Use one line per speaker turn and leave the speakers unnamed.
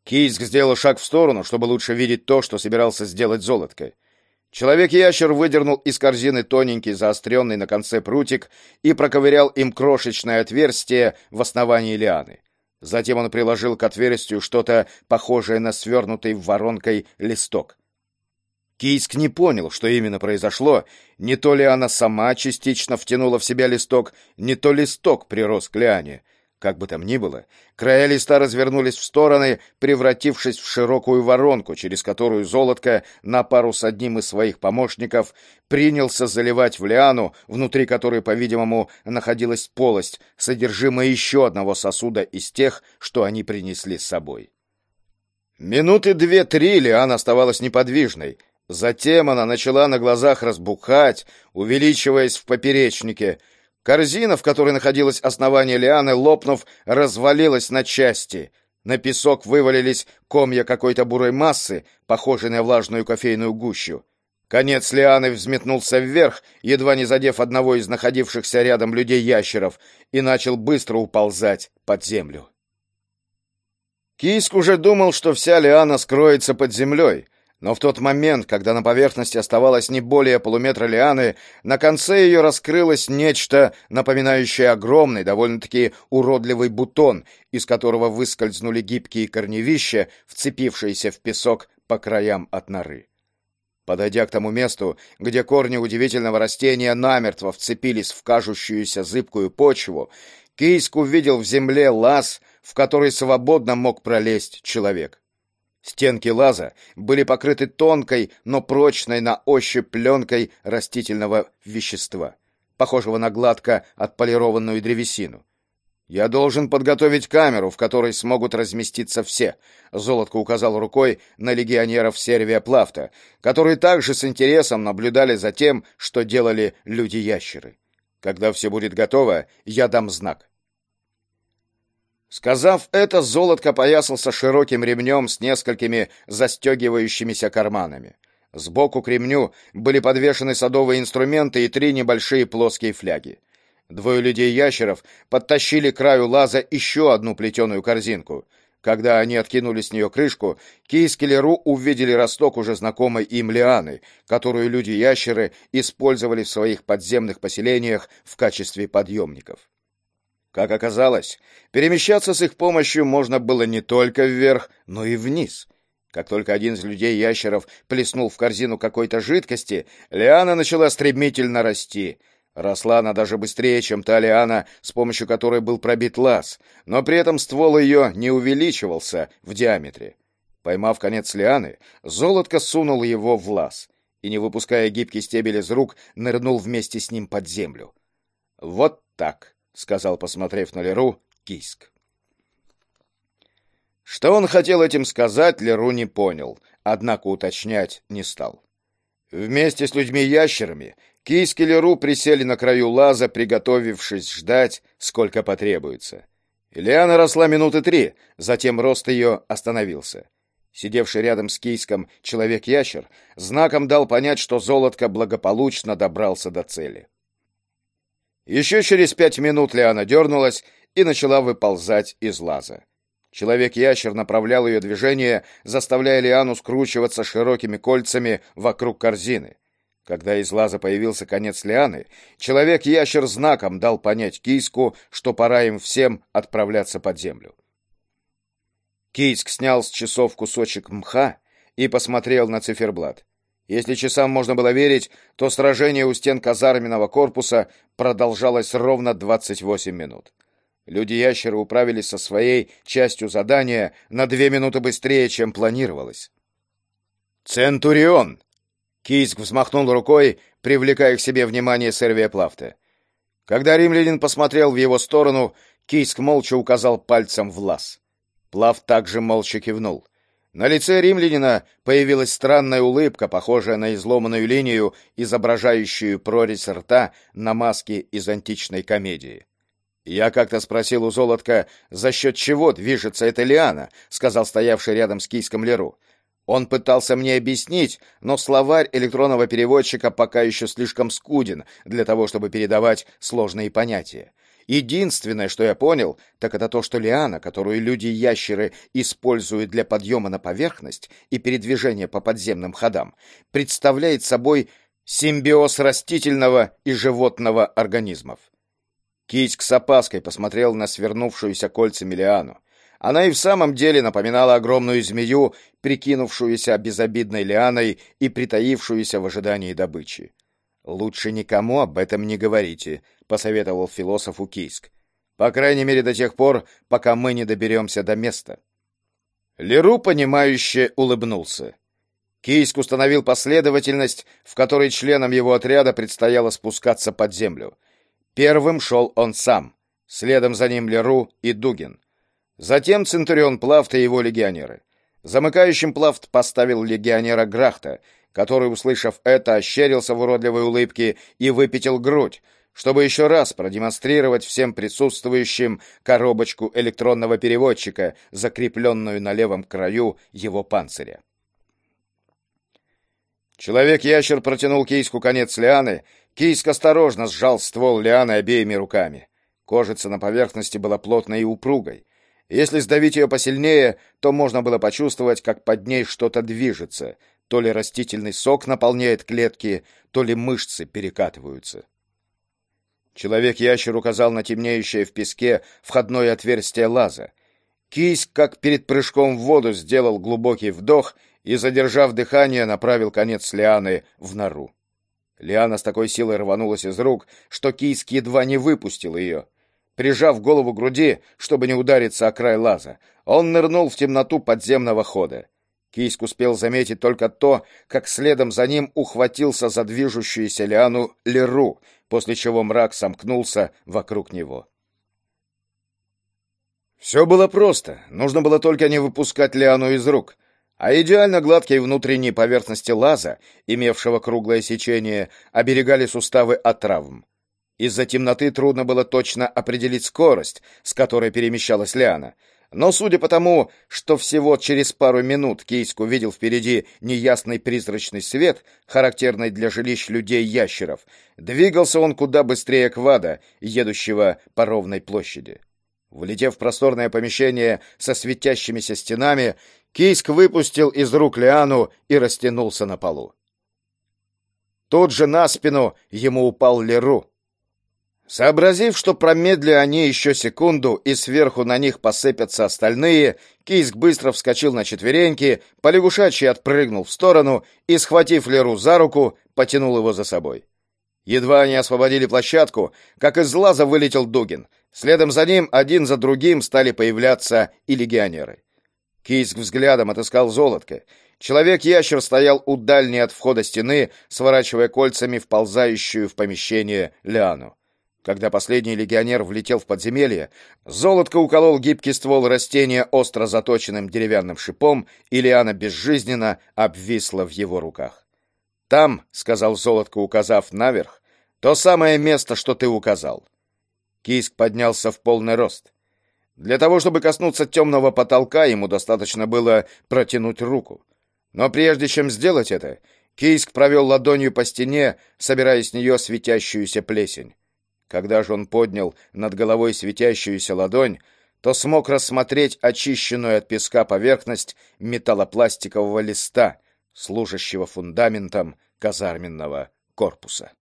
Кийск сделал шаг в сторону, чтобы лучше видеть то, что собирался сделать Золотко. Человек-ящер выдернул из корзины тоненький заостренный на конце прутик и проковырял им крошечное отверстие в основании лианы. Затем он приложил к отверстию что-то похожее на свернутый воронкой листок. Кийск не понял, что именно произошло. Не то лиана сама частично втянула в себя листок, не то листок прирос к лиане. Как бы там ни было, края листа развернулись в стороны, превратившись в широкую воронку, через которую Золотко на пару с одним из своих помощников принялся заливать в лиану, внутри которой, по-видимому, находилась полость, содержимое еще одного сосуда из тех, что они принесли с собой. Минуты 2-3 лиана оставалась неподвижной. Затем она начала на глазах разбухать, увеличиваясь в поперечнике. Корзина, в которой находилось основание лианы, лопнув, развалилась на части. На песок вывалились комья какой-то бурой массы, похожей на влажную кофейную гущу. Конец лианы взметнулся вверх, едва не задев одного из находившихся рядом людей-ящеров, и начал быстро уползать под землю. Кийск уже думал, что вся лиана скроется под землей. Но в тот момент, когда на поверхности оставалось не более полуметра лианы, на конце ее раскрылось нечто, напоминающее огромный, довольно-таки уродливый бутон, из которого выскользнули гибкие корневища, вцепившиеся в песок по краям от норы. Подойдя к тому месту, где корни удивительного растения намертво вцепились в кажущуюся зыбкую почву, Кийск увидел в земле лаз, в который свободно мог пролезть человек. Стенки лаза были покрыты тонкой, но прочной на ощупь пленкой растительного вещества, похожего на гладко отполированную древесину. «Я должен подготовить камеру, в которой смогут разместиться все», — Золотко указал рукой на легионеров Сервия Плафта, которые также с интересом наблюдали за тем, что делали люди-ящеры. «Когда все будет готово, я дам знак». Сказав это, Золотко поясался широким ремнем с несколькими застегивающимися карманами. Сбоку к ремню были подвешены садовые инструменты и 3 небольшие плоские фляги. Двое людей-ящеров подтащили к краю лаза еще одну плетеную корзинку. Когда они откинули с нее крышку, Кийск и Леру увидели росток уже знакомой им лианы, которую люди-ящеры использовали в своих подземных поселениях в качестве подъемников. Как оказалось, перемещаться с их помощью можно было не только вверх, но и вниз. Как только один из людей-ящеров плеснул в корзину какой-то жидкости, лиана начала стремительно расти. Росла она даже быстрее, чем та лиана, с помощью которой был пробит лаз, но при этом ствол ее не увеличивался в диаметре. Поймав конец лианы, Золотко сунул его в лаз и, не выпуская гибкий стебель из рук, нырнул вместе с ним под землю. «Вот так», — сказал, посмотрев на Леру, Кийск. Что он хотел этим сказать, Леру не понял, однако уточнять не стал. Вместе с людьми-ящерами Кийск и Леру присели на краю лаза, приготовившись ждать, сколько потребуется. Лиана росла минуты 3, затем рост ее остановился. Сидевший рядом с Кийском человек-ящер знаком дал понять, что Золотко благополучно добрался до цели. Еще через 5 минут лиана дернулась и начала выползать из лаза. Человек-ящер направлял ее движение, заставляя лиану скручиваться широкими кольцами вокруг корзины. Когда из лаза появился конец лианы, человек-ящер знаком дал понять Кийску, что пора им всем отправляться под землю. Кийск снял с часов кусочек мха и посмотрел на циферблат. Если часам можно было верить, то сражение у стен казарменного корпуса продолжалось ровно 28 минут. Люди-ящеры управились со своей частью задания на 2 минуты быстрее, чем планировалось. «Центурион!» Кийск взмахнул рукой, привлекая к себе внимание Сервия Плафта. Когда римлянин посмотрел в его сторону, Кийск молча указал пальцем в лаз. Плафт также молча кивнул. На лице римлянина появилась странная улыбка, похожая на изломанную линию, изображающую прорезь рта на маске из античной комедии. «Я как-то спросил у Золотка, за счет чего движется эта лиана», — сказал стоявший рядом с Кийском Леру. Он пытался мне объяснить, но словарь электронного переводчика пока еще слишком скуден для того, чтобы передавать сложные понятия. Единственное, что я понял, так это то, что лиана, которую люди-ящеры используют для подъема на поверхность и передвижения по подземным ходам, представляет собой симбиоз растительного и животного организмов. Кийск с опаской посмотрел на свернувшуюся кольцами лиану. Она и в самом деле напоминала огромную змею, прикинувшуюся безобидной лианой и притаившуюся в ожидании добычи. «Лучше никому об этом не говорите», — посоветовал философу Кийск. «По крайней мере, до тех пор, пока мы не доберемся до места». Леру, понимающе улыбнулся. Кийск установил последовательность, в которой членам его отряда предстояло спускаться под землю. Первым шел он сам, следом за ним Леру и Дугин. Затем Центурион Плафт и его легионеры. Замыкающим Плафт поставил легионера Грахта, который, услышав это, ощерился в уродливой улыбке и выпятил грудь, чтобы еще раз продемонстрировать всем присутствующим коробочку электронного переводчика, закрепленную на левом краю его панциря. Человек-ящер протянул Кийску конец лианы. Кийск осторожно сжал ствол лианы обеими руками. Кожица на поверхности была плотной и упругой. Если сдавить ее посильнее, то можно было почувствовать, как под ней что-то движется. То ли растительный сок наполняет клетки, то ли мышцы перекатываются. Человек-ящер указал на темнеющее в песке входное отверстие лаза. Кийск, как перед прыжком в воду, сделал глубокий вдох и, задержав дыхание, направил конец лианы в нору. Лиана с такой силой рванулась из рук, что Кийск едва не выпустил ее. Прижав голову к груди, чтобы не удариться о край лаза, он нырнул в темноту подземного хода. Кийск успел заметить только то, как следом за ним ухватился за движущуюся лиану Леру, после чего мрак сомкнулся вокруг него. Все было просто, нужно было только не выпускать лиану из рук, а идеально гладкие внутренние поверхности лаза, имевшего круглое сечение, оберегали суставы от травм. Из-за темноты трудно было точно определить скорость, с которой перемещалась лиана. Но судя по тому, что всего через пару минут Кийск увидел впереди неясный призрачный свет, характерный для жилищ людей-ящеров, двигался он куда быстрее квада, едущего по ровной площади. Влетев в просторное помещение со светящимися стенами, Кийск выпустил из рук лиану и растянулся на полу. Тут же на спину ему упал Леру. Сообразив, что промедли они еще секунду и сверху на них посыпятся остальные, Кийск быстро вскочил на четвереньки, полягушачьи отпрыгнул в сторону и, схватив Леру за руку, потянул его за собой. Едва они освободили площадку, как из лаза вылетел Дугин. Следом за ним один за другим стали появляться и легионеры. Кийск взглядом отыскал золотко. Человек-ящер стоял у дальней от входа стены, сворачивая кольцами вползающую в помещение лиану. Когда последний легионер влетел в подземелье, золотко уколол гибкий ствол растения остро заточенным деревянным шипом, и лиана безжизненно обвисла в его руках. «Там», — сказал золотко, указав наверх, — «то самое место, что ты указал». Кийск поднялся в полный рост. Для того, чтобы коснуться темного потолка, ему достаточно было протянуть руку. Но прежде чем сделать это, Кийск провел ладонью по стене, собирая с нее светящуюся плесень. Когда же он поднял над головой светящуюся ладонь, то смог рассмотреть очищенную от песка поверхность металлопластикового листа, служащего фундаментом казарменного корпуса.